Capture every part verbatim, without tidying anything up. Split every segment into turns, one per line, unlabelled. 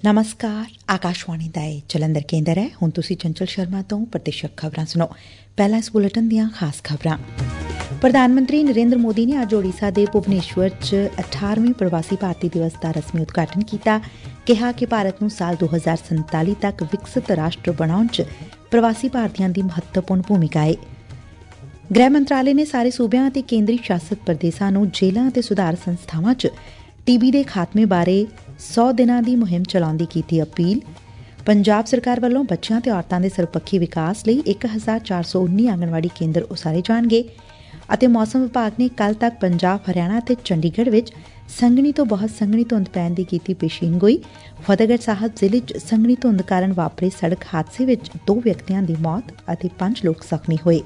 ਨਮਸਕਾਰ ਆਕਾਸ਼ਵਾਣੀ ਦਾ ਇਹ ਜਲੰਧਰ ਕੇਂਦਰ ਹੈ। ਹੁਣ ਤੁਸੀਂ ਚੰਚਲ ਸ਼ਰਮਾ ਤੋਂ ਪ੍ਰਤੀਸ਼ਕ ਖਬਰਾਂ ਸੁਣੋ। ਪਹਿਲਾਂ ਇਸ ਬੁਲੇਟਿਨ ਦੀਆਂ ਖਾਸ ਖਬਰਾਂ। ਪ੍ਰਧਾਨ ਮੰਤਰੀ ਨਰਿੰਦਰ ਮੋਦੀ ਨੇ ਅੱਜ ਓਡੀਸ਼ਾ ਦੇ ਭੁਵਨੇਸ਼ਵਰ ਚ ਅਠਾਰਵੇਂ ਪ੍ਰਵਾਸੀ ਭਾਰਤੀ ਦਿਵਸ ਦਾ ਰਸਮੀ ਉਦਘਾਟਨ ਕੀਤਾ। ਕਿਹਾ ਕਿ ਭਾਰਤ ਨੂੰ ਸਾਲ ਦੋ ਹਜ਼ਾਰ ਸੰਤਾਲੀ ਤੱਕ ਵਿਕਸਿਤ ਰਾਸ਼ਟਰ ਬਣਾਉਣ ਚ ਪ੍ਰਵਾਸੀ ਭਾਰਤੀਆਂ ਦੀ ਮਹੱਤਵਪੂਰਨ ਭੂਮਿਕਾ ਏ। ਗ੍ਰਹਿ ਮੰਤਰਾਲੇ ਨੇ ਸਾਰੇ ਸੂਬਿਆਂ ਅਤੇ ਕੇਂਦਰੀ ਸ਼ਾਸਤ ਪ੍ਰਦੇਸ਼ਾਂ ਨੂੰ ਜੇਲਾਂ ਅਤੇ ਸੁਧਾਰ ਸੰਸਥਾਵਾਂ ਚ ਟੀ ਬੀ ਦੇ ਖਾਤਮੇ ਬਾਰੇ ਸੌ ਦਿਨਾਂ ਦੀ ਮੁਹਿੰਮ ਚਲਾਉਣ ਦੀ ਕੀਤੀ ਅਪੀਲ। ਪੰਜਾਬ ਸਰਕਾਰ ਵੱਲੋਂ ਬੱਚਿਆਂ ਤੇ ਔਰਤਾਂ ਦੇ ਸਰਬਪੱਖੀ ਵਿਕਾਸ ਲਈ ਇੱਕ ਹਜ਼ਾਰ ਚਾਰ ਸੌ ਉੱਨੀ ਆਂਗਣਵਾੜੀ ਕੇਂਦਰ ਉਸਾਰੇ ਜਾਣਗੇ। ਅਤੇ ਮੌਸਮ ਵਿਭਾਗ ਨੇ ਕੱਲ੍ਹ ਤੱਕ ਪੰਜਾਬ, ਹਰਿਆਣਾ ਅਤੇ ਚੰਡੀਗੜ੍ਹ ਵਿੱਚ ਸੰਘਣੀ ਤੋਂ ਬਹੁਤ ਸੰਘਣੀ ਧੁੰਦ ਪੈਣ ਦੀ ਕੀਤੀ ਪੇਸ਼ੀਨਗੋਈ। ਫਤਿਹਗੜ੍ਹ ਸਾਹਿਬ ਜ਼ਿਲ੍ਹੇ ਚ ਸੰਘਣੀ ਧੁੰਦ ਕਾਰਨ ਵਾਪਰੇ ਸੜਕ ਹਾਦਸੇ ਵਿੱਚ ਦੋ ਵਿਅਕਤੀਆਂ ਦੀ ਮੌਤ ਅਤੇ ਪੰਜ ਲੋਕ ਜ਼ਖਮੀ ਹੋਏ।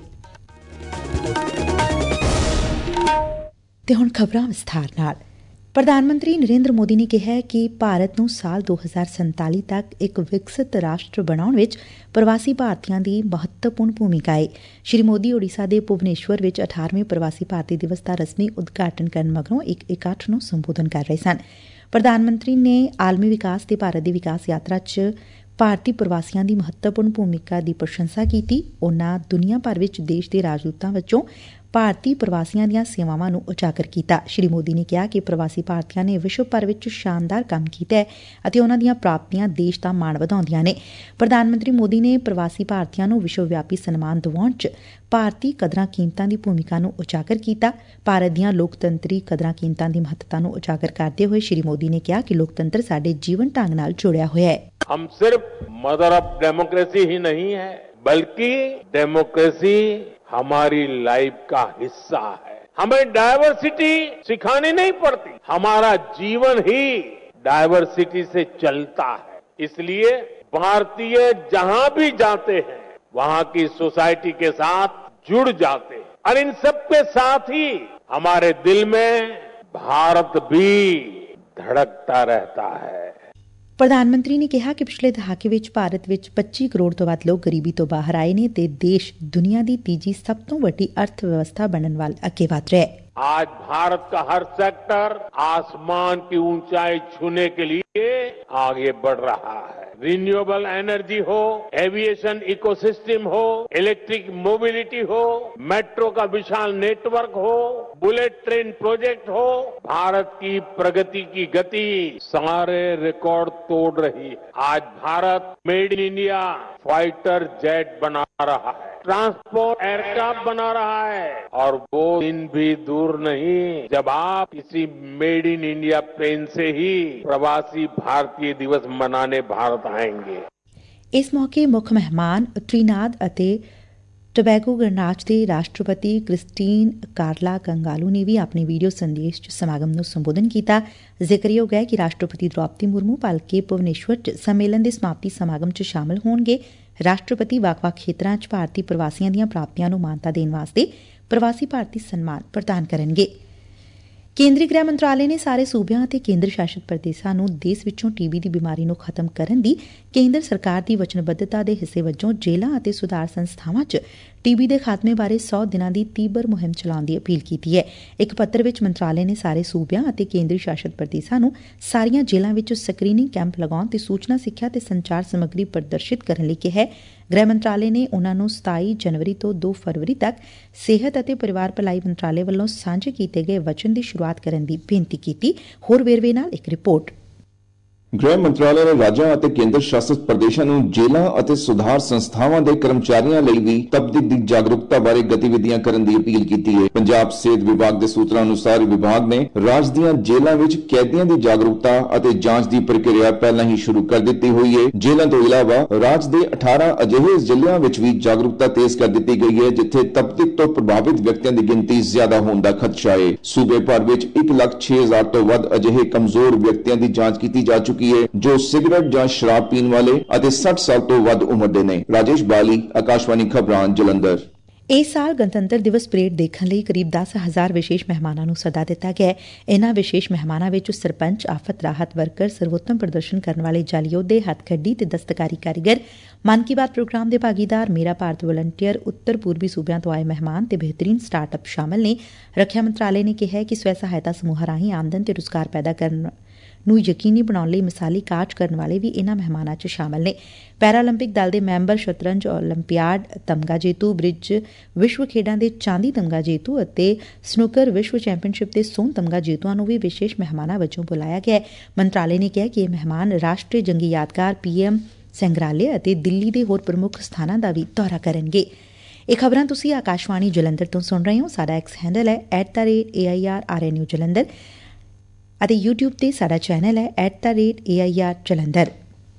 ਤੇ ਹੁਣ ਖਬਰਾਂ ਵਿਸਥਾਰ ਨਾਲ। ਪ੍ਰਧਾਨ ਮੰਤਰੀ ਨਰਿੰਦਰ ਮੋਦੀ ਨੇ ਕਿਹਾ ਕਿ ਭਾਰਤ ਨੂੰ ਸਾਲ ਦੋ ਹਜ਼ਾਰ ਸੰਤਾਲੀ ਤੱਕ ਇੱਕ ਵਿਕਸਿਤ ਰਾਸ਼ਟਰ ਬਣਾਉਣ ਵਿੱਚ ਪ੍ਰਵਾਸੀ ਭਾਰਤੀਆਂ ਦੀ ਮਹੱਤਵਪੂਰਨ ਭੂਮਿਕਾ ਏ। ਸ੍ਰੀ ਮੋਦੀ ਓਡੀਸ਼ਾ ਦੇ ਭੁਵਨੇਸ਼ਵਰ ਵਿੱਚ ਅਠਾਰਵੇਂ ਪ੍ਰਵਾਸੀ ਭਾਰਤੀ ਦਿਵਸ ਦਾ ਰਸਮੀ ਉਦਘਾਟਨ ਕਰਨ ਮਗਰੋਂ ਇੱਕ ਇਕੱਠ ਨੂੰ ਸੰਬੋਧਨ ਕਰ ਰਹੇ ਸਨ। ਪ੍ਰਧਾਨ ਮੰਤਰੀ ਨੇ ਆਲਮੀ ਵਿਕਾਸ ਤੇ ਭਾਰਤ ਦੀ ਵਿਕਾਸ ਯਾਤਰਾ ਚ ਭਾਰਤੀ ਪ੍ਰਵਾਸੀਆਂ ਦੀ ਮਹੱਤਵਪੂਰਨ ਭੂਮਿਕਾ ਦੀ ਪ੍ਰਸ਼ੰਸਾ ਕੀਤੀ। ਉਨ੍ਹਾਂ ਦੁਨੀਆ ਭਰ ਵਿੱਚ ਦੇਸ਼ ਦੇ ਰਾਜਦੂਤਾਂ ਵਜੋਂ ਭਾਰਤੀ ਪ੍ਰਵਾਸੀਆਂ ਦੀਆਂ ਸੇਵਾਵਾਂ ਨੂੰ ਉਜਾਗਰ ਕੀਤਾ। ਸ੍ਰੀ ਮੋਦੀ ਨੇ ਕਿਹਾ ਕਿ ਪ੍ਰਵਾਸੀ ਭਾਰਤੀਆਂ ਨੇ ਵਿਸ਼ਵ ਭਰ ਵਿੱਚ ਸ਼ਾਨਦਾਰ ਕੰਮ ਕੀਤਾ ਹੈ ਅਤੇ ਉਨ੍ਹਾਂ ਦੀਆਂ ਪ੍ਰਾਪਤੀਆਂ ਦੇਸ਼ ਦਾ ਮਾਣ ਵਧਾਉਂਦੀਆਂ ਨੇ। ਪ੍ਰਧਾਨ ਮੰਤਰੀ ਮੋਦੀ ਨੇ ਪ੍ਰਵਾਸੀ ਭਾਰਤੀਆਂ ਨੂੰ ਵਿਸ਼ਵ ਵਿਆਪੀ ਸਨਮਾਨ ਦਿਵਾਉਣ ਚ ਭਾਰਤੀ ਕਦਰਾਂ ਕੀਮਤਾਂ ਦੀ ਭੂਮਿਕਾ ਨੂੰ ਉਜਾਗਰ ਕੀਤਾ। ਭਾਰਤ ਦੀਆਂ ਲੋਕਤੰਤਰੀ ਕਦਰਾਂ ਕੀਮਤਾਂ ਦੀ ਮਹੱਤਤਾ ਨੂੰ ਉਜਾਗਰ ਕਰਦੇ ਹੋਏ ਸ੍ਰੀ ਮੋਦੀ ਨੇ ਕਿਹਾ ਕਿ ਲੋਕਤੰਤਰ ਸਾਡੇ ਜੀਵਨ ਢੰਗ ਨਾਲ ਜੁੜਿਆ ਹੋਇਆ ਹੈ।
हम सिर्फ मदर ऑफ डेमोक्रेसी ही नहीं है, बल्कि डेमोक्रेसी हमारी लाइफ का हिस्सा है। हमें डायवर्सिटी सिखानी नहीं पड़ती, हमारा जीवन ही डायवर्सिटी से चलता है। इसलिए भारतीय जहां भी जाते हैं वहां की सोसाइटी के साथ जुड़ जाते हैं और इन सब के साथ ही हमारे दिल में भारत भी धड़कता रहता है।
ਪ੍ਰਧਾਨ ਮੰਤਰੀ ਨੇ ਕਿਹਾ ਕਿ ਪਿਛਲੇ ਦਹਾਕੇ ਵਿੱਚ ਭਾਰਤ ਵਿੱਚ ਪੱਚੀ ਕਰੋੜ ਤੋਂ ਵੱਧ ਲੋਕ ਗਰੀਬੀ ਤੋਂ ਬਾਹਰ ਆਏ ਨੇ ਤੇ ਦੇਸ਼ ਦੁਨੀਆ ਦੀ ਤੀਜੀ ਸਭ ਤੋਂ ਵੱਡੀ ਅਰਥ ਵਿਵਸਥਾ ਬਣਨ ਵੱਲ ਅੱਗੇ ਵਧ ਰਿਹਾ ਹੈ।
आज भारत का हर सेक्टर आसमान की ऊंचाई छूने के लिए आगे बढ़ रहा है। रिन्यूएबल एनर्जी हो, एविएशन इकोसिस्टम हो, इलेक्ट्रिक मोबिलिटी हो, मेट्रो का विशाल नेटवर्क हो, बुलेट ट्रेन प्रोजेक्ट हो, भारत की प्रगति की गति सारे रिकॉर्ड तोड़ रही है। आज Bharat made in India fighter jet बना रहा है, ट्रांसपोर्ट एयरक्राफ्ट बना रहा है और वो दिन भी दूर नहीं जब आप किसी मेड इन इंडिया प्लेन से ही प्रवासी भारतीय दिवस मनाने भारत आएंगे।
इस मौके मुख्य मेहमान ट्रिनाद ਅਤੇ ਟੋਬੈਗੋ ਗਣਰਾਜ ਦੇ ਰਾਸ਼ਟਰਪਤੀ ਕ੍ਰਿਸਟੀਨ ਕਾਰਲਾ ਕੰਗਾਲੂ ਨੇ ਵੀ ਆਪਣੇ ਵੀਡੀਓ ਸੰਦੇਸ਼ ਚ ਸਮਾਗਮ ਨੂੰ ਸੰਬੋਧਨ ਕੀਤਾ। ਜ਼ਿਕਰਯੋਗ ਹੈ ਕਿ ਰਾਸ਼ਟਰਪਤੀ ਦ੍ਰੌਪਦੀ ਮੁਰਮੂ ਭਲਕੇ ਭੁਵਨੇਸ਼ਵਰ ਚ ਸੰਮੇਲਨ ਦੇ ਸਮਾਪਤੀ ਸਮਾਗਮ ਚ ਸ਼ਾਮਲ ਹੋਣਗੇ। ਰਾਸ਼ਟਰਪਤੀ ਵੱਖ-ਵੱਖ ਖੇਤਰਾਂ ਚ ਭਾਰਤੀ ਪ੍ਰਵਾਸੀਆਂ ਦੀਆਂ ਪ੍ਰਾਪਤੀਆਂ ਨੂੰ ਮਾਨਤਾ ਦੇਣ ਵਾਸਤੇ ਪ੍ਰਵਾਸੀ ਭਾਰਤੀ ਸਨਮਾਨ ਪ੍ਰਦਾਨ ਕਰਨਗੇ। ਕੇਂਦਰੀ ਗ੍ਰਹਿ ਮੰਤਰਾਲੇ ਨੇ ਸਾਰੇ ਸੂਬਿਆਂ ਅਤੇ ਕੇਂਦਰ ਸ਼ਾਸਤ ਪ੍ਰਦੇਸ਼ਾਂ ਨੂੰ ਦੇਸ਼ ਵਿੱਚੋਂ ਟੀ ਬੀ ਦੀ ਬਿਮਾਰੀ ਨੂੰ ਖਤਮ ਕਰਨ ਦੀ ਕੇਂਦਰ ਸਰਕਾਰ ਦੀ ਵਚਨਬੱਧਤਾ ਦੇ ਹਿੱਸੇ ਵਜੋਂ ਜੇਲਾਂ ਅਤੇ ਸੁਧਾਰ ਸੰਸਥਾਵਾਂ ਚ ਟੀ ਬੀ ਦੇ ਖਾਤਮੇ ਬਾਰੇ ਸੌ ਦਿਨਾਂ ਦੀ ਤੀਬਰ ਮੁਹਿੰਮ ਚਲਾਉਣ ਦੀ ਅਪੀਲ ਕੀਤੀ ਹੈ। ਇੱਕ ਪੱਤਰ ਵਿੱਚ ਮੰਤਰਾਲੇ ਨੇ ਸਾਰੇ ਸੂਬਿਆਂ ਅਤੇ ਕੇਂਦਰੀ ਸ਼ਾਸਤ ਪ੍ਰਦੇਸ਼ਾਂ ਨੂੰ ਸਾਰੀਆਂ ਜੇਲਾਂ ਵਿੱਚ ਸਕਰੀਨਿੰਗ ਕੈਂਪ ਲਗਾਉਣ ਤੇ ਸੂਚਨਾ ਸਿੱਖਿਆ ਤੇ ਸੰਚਾਰ ਸਮੱਗਰੀ ਪ੍ਰਦਰਸ਼ਿਤ ਕਰਨ ਲਈ ਕਿਹਾ ਹੈ। ਗ੍ਰਹਿ ਮੰਤਰਾਲੇ ਨੇ ਉਨ੍ਹਾਂ ਨੂੰ ਸਤਾਈ ਜਨਵਰੀ ਤੋਂ ਦੋ ਫਰਵਰੀ ਤੱਕ ਸਿਹਤ ਅਤੇ ਪਰਿਵਾਰ ਭਲਾਈ ਮੰਤਰਾਲੇ ਵੱਲੋਂ ਸਾਂਝੇ ਕੀਤੇ ਗਏ ਵਚਨ ਦੀ ਸ਼ੁਰੂਆਤ ਕਰਨ ਦੀ ਬੇਨਤੀ ਕੀਤੀ। ਹੋਰ ਵੇਰਵੇ ਨਾਲ ਇੱਕ ਰਿਪੋਰਟ।
ਗ੍ਰਹਿ ਮੰਤਰਾਲੇ ਨੇ ਰਾਜਾਂ ਅਤੇ ਕੇਂਦਰ ਸ਼ਾਸਤ ਪ੍ਰਦੇਸ਼ਾਂ ਨੂੰ ਜੇਲਾਂ ਅਤੇ ਸੁਧਾਰ ਸੰਸਥਾਵਾਂ ਦੇ ਕਰਮਚਾਰੀਆਂ ਲਈ ਵੀ ਤਬਦੀਲੀ ਦੀ ਜਾਗਰੂਕਤਾ ਬਾਰੇ ਗਤੀਵਿਧੀਆਂ ਕਰਨ ਦੀ ਅਪੀਲ ਕੀਤੀ ਹੈ। ਪੰਜਾਬ ਸਿਹਤ ਵਿਭਾਗ ਦੇ ਸੂਤਰਾਂ ਅਨੁਸਾਰ ਵਿਭਾਗ ਨੇ ਰਾਜ ਦੀਆਂ ਜੇਲਾਂ ਵਿੱਚ ਕੈਦੀਆਂ ਦੀ ਜਾਗਰੂਕਤਾ ਅਤੇ ਜਾਂਚ ਦੀ ਪ੍ਰਕਿਰਿਆ ਪਹਿਲਾਂ ਹੀ ਸ਼ੁਰੂ ਕਰ ਦਿੱਤੀ ਹੋਈ ਹੈ। ਜੇਲਾਂ ਤੋਂ ਇਲਾਵਾ ਰਾਜ ਦੇ ਅਠਾਰਾਂ ਅਜਿਹੇ ਜ਼ਿਲ੍ਹਿਆਂ ਵਿੱਚ ਵੀ ਜਾਗਰੂਕਤਾ ਤੇਜ਼ ਕਰ ਦਿੱਤੀ ਗਈ ਹੈ ਜਿੱਥੇ ਤਬਦੀਲੀ ਤੋਂ ਪ੍ਰਭਾਵਿਤ ਵਿਅਕਤੀਆਂ ਦੀ ਗਿਣਤੀ ਜ਼ਿਆਦਾ ਹੋਣ ਦਾ ਖਦਸ਼ਾ ਹੈ। ਸੂਬੇ ਭਰ ਵਿੱਚ ਇੱਕ ਲੱਖ ਛੇ ਹਜ਼ਾਰ ਤੋਂ ਵੱਧ ਅਜਿਹੇ ਕਮਜ਼ੋਰ ਵਿਅਕਤੀਆਂ ਦੀ ਜਾਂਚ ਕੀਤੀ ਜਾ ਚੁੱਕੀ ਹੈ ਜੋ ਸਿਗਰਟ ਜਾਂ ਸ਼ਰਾਬ ਪੀਣ ਵਾਲੇ ਅਤੇ ਸੱਠ ਸਾਲ ਤੋਂ ਵੱਧ ਉਮਰ ਦੇ ਨੇ। ਰਾਜੇਸ਼ ਬਾਲੀ, ਆਕਾਸ਼ਵਾਣੀ ਖਬਰਾਂ, ਜਲੰਧਰ।
ਇਸ ਸਾਲ ਗਣਤੰਤਰ ਦਿਵਸ ਪਰੇਡ ਦੇਖਣ ਲਈ ਕਰੀਬ ਦਸ ਹਜ਼ਾਰ ਵਿਸ਼ੇਸ਼ ਮਹਿਮਾਨਾਂ ਨੂੰ ਸੱਦਾ ਦਿੱਤਾ ਗਿਆ ਹੈ। ਇਨ੍ਹਾਂ ਵਿਸ਼ੇਸ਼ ਮਹਿਮਾਨਾਂ ਵਿੱਚ ਸਰਪੰਚ, ਆਫਤ ਰਾਹਤ ਵਰਕਰ, ਸਰਵੋਤਮ ਪ੍ਰਦਰਸ਼ਨ ਕਰਨ ਵਾਲੇ ਜਲ ਯੋਧੇ, ਹੱਥਖੱਡੀ ਤੇ ਦਸਤਕਾਰੀ ਕਾਰੀਗਰ, ਮਨ ਕੀ ਬਾਤ ਪ੍ਰੋਗਰਾਮ ਦੇ ਭਾਗੀਦਾਰ, ਮੇਰਾ ਭਾਰਤ ਵਲੰਟੀਅਰ, ਉੱਤਰ ਪੂਰਬੀ ਸੂਬਿਆਂ ਤੋਂ ਆਏ ਮਹਿਮਾਨ ਤੇ ਬਿਹਤਰੀਨ ਸਟਾਰਟ ਅਪ ਸ਼ਾਮਲ ਨੇ। ਰੱਖਿਆ ਮੰਤਰਾਲੇ ਨੇ ਕਿਹਾ ਕਿ ਸਵੈ ਸਹਾਇਤਾ ਸਮੂਹਾਂ ਰਾਹੀਂ ਆਮਦਨ ਤੇ ਰੁਜ਼ਗਾਰ ਪੈਦਾ ਕਰਨ ਨੂੰ ਯਕੀਨੀ ਬਣਾਉਣ ਲਈ ਮਿਸਾਲੀ ਕਾਰਜ ਕਰਨ ਵਾਲੇ ਵੀ ਇਨ੍ਹਾਂ ਮਹਿਮਾਨਾਂ 'ਚ ਸ਼ਾਮਲ ਨੇ। ਪੈਰਾਲੰਪਿਕ ਦਲ ਦੇ ਮੈਂਬਰ, ਸ਼ਤਰੰਜ ਓਲੰਪੀਆਡ ਤਮਗਾ ਜੇਤੂ, ਬ੍ਰਿਜ ਵਿਸ਼ਵ ਖੇਡਾਂ ਦੇ ਚਾਂਦੀ ਤਮਗਾ ਜੇਤੂ ਅਤੇ ਸਨੂਕਰ ਵਿਸ਼ਵ ਚੈਂਪੀਅਨਸ਼ਿਪ ਦੇ ਸੋਨ ਤਮਗਾ ਜੇਤੂਆਂ ਨੂੰ ਵੀ ਵਿਸ਼ੇਸ਼ ਮਹਿਮਾਨਾਂ ਵਜੋਂ ਬੁਲਾਇਆ ਗਿਆ ਹੈ। ਮੰਤਰਾਲੇ ਨੇ ਕਿਹਾ ਕਿ ਇਹ ਮਹਿਮਾਨ ਰਾਸ਼ਟਰੀ ਜੰਗੀ ਯਾਦਗਾਰ, ਪੀ ਐਮ ਸੰਗ੍ਰਹਾਲਯ ਅਤੇ ਦਿੱਲੀ ਦੇ ਹੋਰ ਪ੍ਰਮੁੱਖ ਸਥਾਨਾਂ ਦਾ ਵੀ ਦੌਰਾ ਕਰਨਗੇ। ਇਹ ਖਬਰਾਂ ਤੁਸੀਂ ਆਕਾਸ਼ਵਾਣੀ ਜਲੰਧਰ ਤੋਂ ਸੁਣ ਰਹੇ ਹੋ। ਸਾਡਾ ਐਕਸ ਹੈਂਡਲ ਹੈ at the rate A I R R N U Jalandhar ਅਤੇ ਯੂਟਿਊਬ ਤੇ ਸਾਡਾ ਚੈਨਲ ਹੈ at the rate A I R Jalandhar.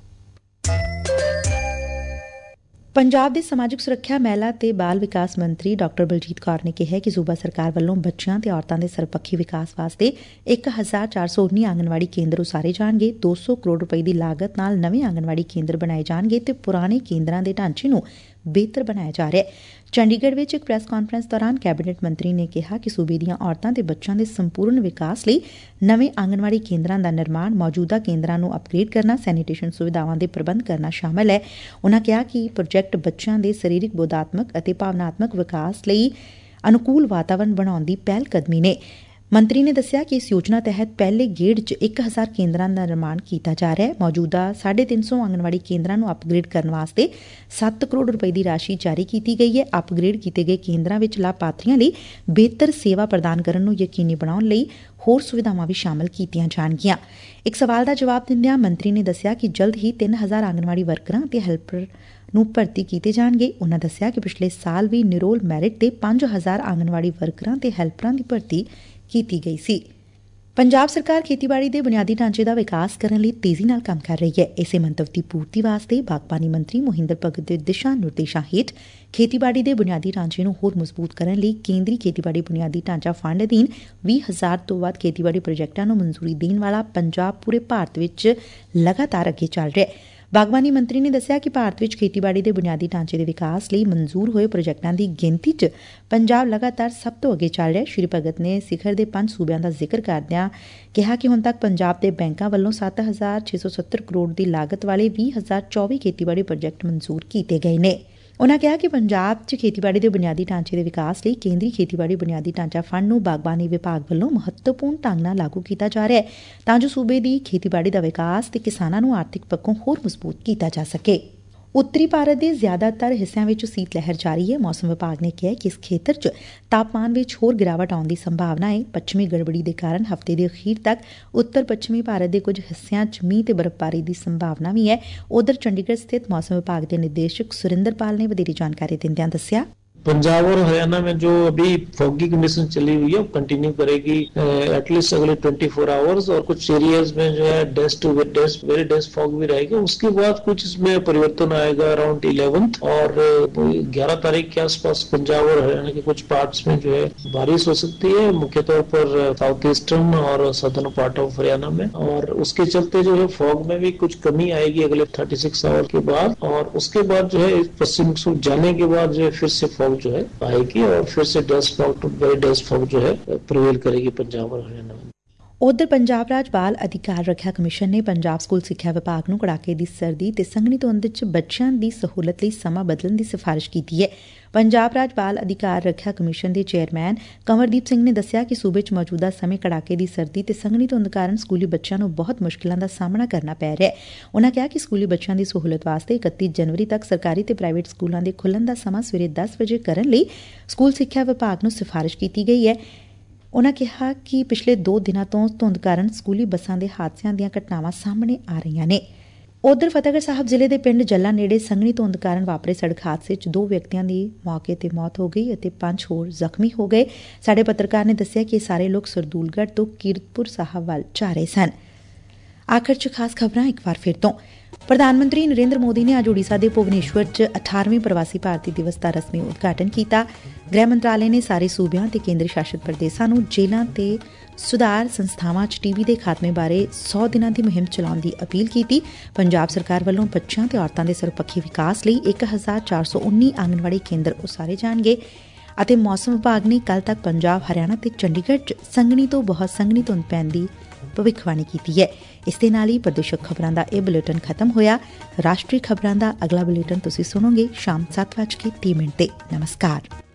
Punjab ਦੇ ਸਮਾਜਿਕ ਸੁਰੱਖਿਆ, ਮਹਿਲਾ ਤੇ ਬਾਲ ਵਿਕਾਸ ਮੰਤਰੀ ਡਾਕਟਰ ਬਲਜੀਤ ਕੌਰ ਨੇ ਕਿਹਾ ਕਿ ਸੂਬਾ ਸਰਕਾਰ ਵੱਲੋਂ ਬੱਚਿਆਂ ਤੇ ਔਰਤਾਂ ਦੇ ਸਰਬਪੱਖੀ ਵਿਕਾਸ ਵਾਸਤੇ ਇੱਕ ਹਜ਼ਾਰ ਚਾਰ ਸੌ ਉੱਨੀ ਆਂਗਨਵਾੜੀ ਕੇਂਦਰ ਉਸਾਰੇ ਜਾਣਗੇ। ਦੋ ਸੌ ਕਰੋੜ ਰੁਪਏ ਦੀ ਲਾਗਤ ਨਾਲ ਨਵੇਂ ਆਂਗਨਵਾੜੀ ਕੇਂਦਰ ਬਣਾਏ ਜਾਣਗੇ ਤੇ ਪੁਰਾਣੇ ਕੇਂਦਰਾਂ ਦੇ ਢਾਂਚੇ ਨੂੰ ਬਿਹਤਰ ਬਣਾਇਆ ਜਾ ਰਿਹਾ ਹੈ। ਚੰਡੀਗੜ੍ਹ ਵਿੱਚ ਇੱਕ ਪ੍ਰੈਸ ਕਾਨਫਰੰਸ ਦੌਰਾਨ ਕੈਬਨਿਟ ਮੰਤਰੀ ਨੇ ਕਿਹਾ ਕਿ ਸੂਬੇ ਦੀਆਂ ਔਰਤਾਂ ਤੇ ਬੱਚਿਆਂ ਦੇ ਸੰਪੂਰਨ ਵਿਕਾਸ ਲਈ ਨਵੇਂ ਆਂਗਨਵਾੜੀ ਕੇਂਦਰਾਂ ਦਾ ਨਿਰਮਾਣ, ਮੌਜੂਦਾ ਕੇਂਦਰਾਂ ਨੂੰ ਅਪਗ੍ਰੇਡ ਕਰਨਾ, ਸੈਨੀਟੇਸ਼ਨ ਸੁਵਿਧਾਵਾਂ ਦੇ ਪ੍ਰਬੰਧ ਕਰਨਾ ਸ਼ਾਮਲ ਹੈ। ਉਨ੍ਹਾਂ ਕਿਹਾ ਕਿ ਪ੍ਰੋਜੈਕਟ ਬੱਚਿਆਂ ਦੇ ਸਰੀਰਕ, ਬੋਧਾਤਮਕ ਅਤੇ ਭਾਵਨਾਤਮਕ ਵਿਕਾਸ ਲਈ ਅਨੁਕੂਲ ਵਾਤਾਵਰਣ ਬਣਾਉਣ ਦੀ ਪਹਿਲ ਕਦਮੀ ਨੇ। ਮੰਤਰੀ ਨੇ ਦੱਸਿਆ ਕਿ ਇਸ ਯੋਜਨਾ ਤਹਿਤ ਪਹਿਲੇ ਗੇੜ 'ਚ ਇੱਕ ਹਜ਼ਾਰ ਕੇਂਦਰਾਂ ਦਾ ਨਿਰਮਾਣ ਕੀਤਾ ਜਾ ਰਿਹਾ ਹੈ। ਮੌਜੂਦਾ ਸਾਢੇ ਤਿੰਨ ਸੌ ਆਂਗਨਵਾੜੀ ਕੇਂਦਰਾਂ ਨੂੰ ਅਪਗ੍ਰੇਡ ਕਰਨ ਵਾਸਤੇ ਸੱਤ ਕਰੋੜ ਰੁਪਏ ਦੀ ਰਾਸ਼ੀ ਜਾਰੀ ਕੀਤੀ ਗਈ ਹੈ। ਅਪਗ੍ਰੇਡ ਕੀਤੇ ਗਏ ਕੇਂਦਰਾਂ ਵਿੱਚ ਲਾਭਪਾਤਰੀਆਂ ਲਈ ਬਿਹਤਰ ਸੇਵਾ ਪ੍ਰਦਾਨ ਕਰਨ ਨੂੰ ਯਕੀਨੀ ਬਣਾਉਣ ਲਈ ਹੋਰ ਸੁਵਿਧਾਵਾਂ ਵੀ ਸ਼ਾਮਲ ਕੀਤੀਆਂ ਜਾਣਗੀਆਂ। ਇੱਕ ਸਵਾਲ ਦਾ ਜਵਾਬ ਦਿੰਦਿਆਂ ਮੰਤਰੀ ਨੇ ਦੱਸਿਆ ਕਿ ਜਲਦ ਹੀ ਤਿੰਨ ਹਜ਼ਾਰ ਆਂਗਨਵਾੜੀ ਵਰਕਰਾਂ ਤੇ ਹੈਲਪਰ ਨੂੰ ਭਰਤੀ ਕੀਤੇ ਜਾਣਗੇ। ਉਨ੍ਹਾਂ ਦੱਸਿਆ ਕਿ ਪਿਛਲੇ ਸਾਲ ਵੀ ਨਿਰੋਲ ਮੈਰਿਟ ਤੇ ਪੰਜ ਹਜ਼ਾਰ ਆਂਗਨਵਾੜੀ ਵਰਕਰਾਂ ਤੇ ਹੈਲਪਰਾਂ ਦੀ ਭਰਤੀ ਕੀਤੀ ਗਈ ਸੀ। ਪੰਜਾਬ ਸਰਕਾਰ ਖੇਤੀਬਾੜੀ ਦੇ ਬੁਨਿਆਦੀ ਢਾਂਚੇ ਦਾ ਵਿਕਾਸ ਕਰਨ ਲਈ ਤੇਜ਼ੀ ਨਾਲ ਕੰਮ ਕਰ ਰਹੀ ਹੈ। ਇਸੇ ਮੰਤਵ ਦੀ ਪੂਰਤੀ ਵਾਸਤੇ ਬਾਗਬਾਨੀ ਮੰਤਰੀ ਮੋਹਿੰਦਰ ਭਗਤ ਦੇ ਦਿਸ਼ਾ ਨਿਰਦੇਸ਼ਾਂ ਹੇਠ ਖੇਤੀਬਾੜੀ ਦੇ ਬੁਨਿਆਦੀ ਢਾਂਚੇ ਨੂੰ ਹੋਰ ਮਜ਼ਬੂਤ ਕਰਨ ਲਈ ਕੇਂਦਰੀ ਖੇਤੀਬਾੜੀ ਬੁਨਿਆਦੀ ਢਾਂਚਾ ਫੰਡ ਅਧੀਨ ਵੀਹ ਹਜ਼ਾਰ ਤੋਂ ਵੱਧ ਖੇਤੀਬਾੜੀ ਪ੍ਰੋਜੈਕਟਾਂ ਨੂੰ ਮਨਜ਼ੂਰੀ ਦੇਣ ਵਾਲਾ ਪੰਜਾਬ ਪੂਰੇ ਭਾਰਤ ਵਿੱਚ ਲਗਾਤਾਰ ਅੱਗੇ ਚੱਲ ਰਿਹਾ ਹੈ। ਬਾਗਬਾਨੀ ਮੰਤਰੀ ਨੇ ਦੱਸਿਆ ਕਿ ਭਾਰਤ ਵਿੱਚ ਖੇਤੀਬਾੜੀ ਦੇ ਬੁਨਿਆਦੀ ਢਾਂਚੇ ਦੇ ਵਿਕਾਸ ਲਈ ਮਨਜ਼ੂਰ ਹੋਏ ਪ੍ਰੋਜੈਕਟਾਂ ਦੀ ਗਿਣਤੀ 'ਚ ਪੰਜਾਬ ਲਗਾਤਾਰ ਸਭ ਤੋਂ ਅੱਗੇ ਚੱਲ ਰਿਹਾ ਹੈ। ਸ਼੍ਰੀ ਭਗਤ ਨੇ ਸਿਖਰ ਦੇ ਪੰਜ ਸੂਬਿਆਂ ਦਾ ਜ਼ਿਕਰ ਕਰਦਿਆਂ ਕਿਹਾ ਕਿ ਹੁਣ ਤੱਕ ਪੰਜਾਬ ਦੇ ਬੈਂਕਾਂ ਵੱਲੋਂ ਸੱਤ ਹਜ਼ਾਰ ਛੇ ਸੌ ਸੱਤਰ ਕਰੋੜ ਦੀ ਲਾਗਤ ਵਾਲੇ ਵੀਹ ਹਜ਼ਾਰ ਚੌਵੀ ਖੇਤੀਬਾੜੀ ਪ੍ਰੋਜੈਕਟ ਮਨਜ਼ੂਰ ਕੀਤੇ ਗਏ ਨੇ। ਉਨ੍ਹਾਂ ਕਿਹਾ ਕਿ ਪੰਜਾਬ 'ਚ ਖੇਤੀਬਾੜੀ ਦੇ ਬੁਨਿਆਦੀ ਢਾਂਚੇ ਦੇ ਵਿਕਾਸ ਲਈ ਕੇਂਦਰੀ ਖੇਤੀਬਾੜੀ ਬੁਨਿਆਦੀ ਢਾਂਚਾ ਫੰਡ ਨੂੰ ਬਾਗਬਾਨੀ ਵਿਭਾਗ ਵੱਲੋਂ ਮਹੱਤਵਪੂਰਨ ਢੰਗ ਨਾਲ ਲਾਗੂ ਕੀਤਾ ਜਾ ਰਿਹਾ ਹੈ ਤਾਂ ਜੋ ਸੂਬੇ ਦੀ ਖੇਤੀਬਾੜੀ ਦਾ ਵਿਕਾਸ ਤੇ ਕਿਸਾਨਾਂ ਨੂੰ ਆਰਥਿਕ ਪੱਖੋਂ ਹੋਰ ਮਜ਼ਬੂਤ ਕੀਤਾ ਜਾ ਸਕੇ। ਉੱਤਰੀ ਭਾਰਤ ਦੇ ਜ਼ਿਆਦਾਤਰ ਹਿੱਸਿਆਂ ਵਿੱਚ ਸੀਤ ਲਹਿਰ ਜਾਰੀ ਹੈ। ਮੌਸਮ ਵਿਭਾਗ ਨੇ ਕਿਹਾ ਕਿ ਇਸ ਖੇਤਰ 'ਚ ਤਾਪਮਾਨ ਵਿੱਚ ਹੋਰ ਗਿਰਾਵਟ ਆਉਣ ਦੀ ਸੰਭਾਵਨਾ ਹੈ। ਪੱਛਮੀ ਗੜਬੜੀ ਦੇ ਕਾਰਨ ਹਫ਼ਤੇ ਦੇ ਅਖੀਰ ਤੱਕ ਉੱਤਰ ਪੱਛਮੀ ਭਾਰਤ ਦੇ ਕੁਝ ਹਿੱਸਿਆਂ 'ਚ ਮੀਂਹ ਤੇ ਬਰਫ਼ਬਾਰੀ ਦੀ ਸੰਭਾਵਨਾ ਵੀ ਹੈ। ਉਧਰ ਚੰਡੀਗੜ੍ਹ ਸਥਿਤ ਮੌਸਮ ਵਿਭਾਗ ਦੇ ਨਿदेशक सुरेंद्रपाल ने ਵਧੇਰੀ ਜਾਣਕਾਰੀ ਦਿੰਦਿਆਂ ਦੱਸਿਆ,
पंजाब और हरियाणा में जो अभी फॉगी कंडीशन चली हुई है वो कंटिन्यू करेगी एटलीस्ट अगले चौबीस आवर्स और कुछ एरियाज में जो है डेस्ट डेस्ट वेरी डेस्ट फॉग भी रहेगी। उसके बाद कुछ इसमें परिवर्तन आएगा अराउंड इलेवेंथ और ग्यारह तारीख के आसपास पंजाब और हरियाणा के कुछ पार्ट्स में जो है बारिश हो सकती है, मुख्य तौर पर साउथ ईस्टर्न और सदर्न पार्ट ऑफ हरियाणा में। और उसके चलते जो है फॉग में भी कुछ कमी आएगी अगले थर्टी सिक्स आवर के बाद और उसके बाद जो है पश्चिम जाने के बाद जो है फिर से फॉग जो है आएगी और फिर से dust fog very dust fog जो है प्रिवेल करेगी पंजाब और हरियाणा में।
ਉਧਰ ਪੰਜਾਬ ਰਾਜ ਬਾਲ ਅਧਿਕਾਰ ਰੱਖਿਆ ਕਮਿਸ਼ਨ ਨੇ ਪੰਜਾਬ ਸਕੂਲ ਸਿੱਖਿਆ ਵਿਭਾਗ ਨੂੰ ਕੜਾਕੇ ਦੀ ਸਰਦੀ ਤੇ ਸੰਘਣੀ ਧੁੰਦ 'ਚ ਬੱਚਿਆਂ ਦੀ ਸਹੂਲਤ ਲਈ ਸਮਾਂ ਬਦਲਣ ਦੀ ਸਿਫਾਰਿਸ਼ ਕੀਤੀ ਹੈ। ਪੰਜਾਬ ਰਾਜ ਬਾਲ ਅਧਿਕਾਰ ਰੱਖਿਆ ਕਮਿਸ਼ਨ ਦੇ ਚੇਅਰਮੈਨ ਕੰਵਰਦੀਪ ਸਿੰਘ ਨੇ ਦੱਸਿਆ ਕਿ ਸੂਬੇ 'ਚ ਮੌਜੂਦਾ ਸਮੇਂ ਕੜਾਕੇ ਦੀ ਸਰਦੀ ਤੇ ਸੰਘਣੀ ਧੁੰਦ ਕਾਰਨ ਸਕੂਲੀ ਬੱਚਿਆਂ ਨੂੰ ਬਹੁਤ ਮੁਸ਼ਕਿਲਾਂ ਦਾ ਸਾਹਮਣਾ ਕਰਨਾ ਪੈ ਰਿਹਾ ਹੈ। ਉਨ੍ਹਾਂ ਕਿਹਾ ਕਿ ਸਕੂਲੀ ਬੱਚਿਆਂ ਦੀ ਸਹੂਲਤ ਵਾਸਤੇ ਇਕੱਤੀ ਜਨਵਰੀ ਤੱਕ ਸਰਕਾਰੀ ਤੇ ਪ੍ਰਾਈਵੇਟ ਸਕੂਲਾਂ ਦੇ ਖੁੱਲ੍ਹਣ ਦਾ ਸਮਾਂ ਸਵੇਰੇ ਦਸ ਵਜੇ ਕਰਨ ਲਈ ਸਕੂਲ ਸਿੱਖਿਆ ਵਿਭਾਗ ਨੂੰ ਸਿਫਾਰਿਸ਼ ਕੀਤੀ ਗਈ ਹੈ। ਉਨ੍ਹਾਂ ਕਿਹਾ ਕਿ ਪਿਛਲੇ ਦੋ ਦਿਨਾਂ ਤੋਂ ਧੁੰਦ ਕਾਰਨ ਸਕੂਲੀ ਬੱਸਾਂ ਦੇ ਹਾਦਸਿਆਂ ਦੀਆਂ ਘਟਨਾਵਾਂ ਸਾਹਮਣੇ ਆ ਰਹੀਆਂ ਨੇ। ਉਧਰ ਫਤਿਹਗੜ੍ਹ ਸਾਹਿਬ ਜ਼ਿਲ੍ਹੇ ਦੇ ਪਿੰਡ ਜੱਲਾ ਨੇੜੇ ਸੰਘਣੀ ਧੁੰਦ ਕਾਰਨ ਵਾਪਰੇ ਸੜਕ ਹਾਦਸੇ 'ਚ ਦੋ ਵਿਅਕਤੀਆਂ ਦੀ ਮੌਕੇ ਤੇ ਮੌਤ ਹੋ ਗਈ ਅਤੇ ਪੰਜ ਹੋਰ ਜ਼ਖਮੀ ਹੋ ਗਏ। ਸਾਡੇ ਪੱਤਰਕਾਰ ਨੇ ਦੱਸਿਆ ਕਿ ਇਹ ਸਾਰੇ ਲੋਕ ਸਰਦੂਲਗੜ੍ਹ ਤੋਂ ਕੀਰਤਪੁਰ ਸਾਹਿਬ ਵੱਲ ਜਾ ਰਹੇ ਸਨ। ਆਖਰ 'ਚ ਖਾਸ ਖਬਰਾਂ ਇੱਕ ਵਾਰ ਫਿਰ ਤੋਂ। ਪ੍ਰਧਾਨ ਮੰਤਰੀ ਨਰਿੰਦਰ ਮੋਦੀ ਨੇ ਅੱਜ ਉਡੀਸ਼ਾ ਦੇ ਭੁਵਨੇਸ਼ਵਰ 'ਚ ਅਠਾਰਵੇਂ ਪ੍ਰਵਾਸੀ ਭਾਰਤੀ ਦਿਵਸ ਦਾ ਰਸਮੀ ਉਦਘਾਟਨ ਕੀਤਾ। ਗ੍ਰਹਿ ਮੰਤਰਾਲੇ ਨੇ ਸਾਰੇ ਸੂਬਿਆਂ ਤੇ ਕੇਂਦਰ ਸ਼ਾਸਿਤ ਪ੍ਰਦੇਸ਼ਾਂ ਨੂੰ ਜੇਲ੍ਹਾਂ ਤੇ ਸੁਧਾਰ ਸੰਸਥਾਵਾਂ 'ਚ ਟੀ ਬੀ ਦੇ ਖਾਤਮੇ ਬਾਰੇ ਸੌ ਦਿਨਾਂ ਦੀ ਮੁਹਿੰਮ ਚਲਾਉਣ ਦੀ ਅਪੀਲ ਕੀਤੀ। ਪੰਜਾਬ ਸਰਕਾਰ ਵੱਲੋਂ ਬੱਚਿਆਂ ਤੇ ਔਰਤਾਂ ਦੇ ਸਰਬਪੱਖੀ ਵਿਕਾਸ ਲਈ ਇੱਕ ਹਜ਼ਾਰ ਚਾਰ ਸੌ ਉੱਨੀ ਆਂਗਨਵਾੜੀ ਕੇਂਦਰ ਉਸਾਰੇ ਜਾਣਗੇ ਅਤੇ ਮੌਸਮ ਵਿਭਾਗ ਨੇ ਕੱਲ੍ਹ ਤੱਕ ਪੰਜਾਬ, ਹਰਿਆਣਾ ਤੇ ਚੰਡੀਗੜ੍ਹ 'ਚ ਸੰਘਣੀ ਤੋਂ ਬਹੁਤ ਸੰਘਣੀ ਧੁੰਦ ਪੈਣ ਦੀ ਭਵਿੱਖਬਾਣੀ ਕੀਤੀ ਹੈ। ਇਸ ਦੇ ਨਾਲ ਹੀ ਪ੍ਰਦੇਸ਼ਕ ਖਬਰਾਂ ਦਾ ਇਹ ਬੁਲੇਟਿਨ ਖਤਮ ਹੋਇਆ। ਰਾਸ਼ਟਰੀ ਖਬਰਾਂ ਦਾ ਅਗਲਾ ਬੁਲੇਟਿਨ ਤੁਸੀਂ ਸੁਣੋਗੇ ਸ਼ਾਮ ਸੱਤ ਵੱਜ ਕੇ ਤੀਹ ਮਿੰਟ ਤੇ। ਨਮਸਕਾਰ।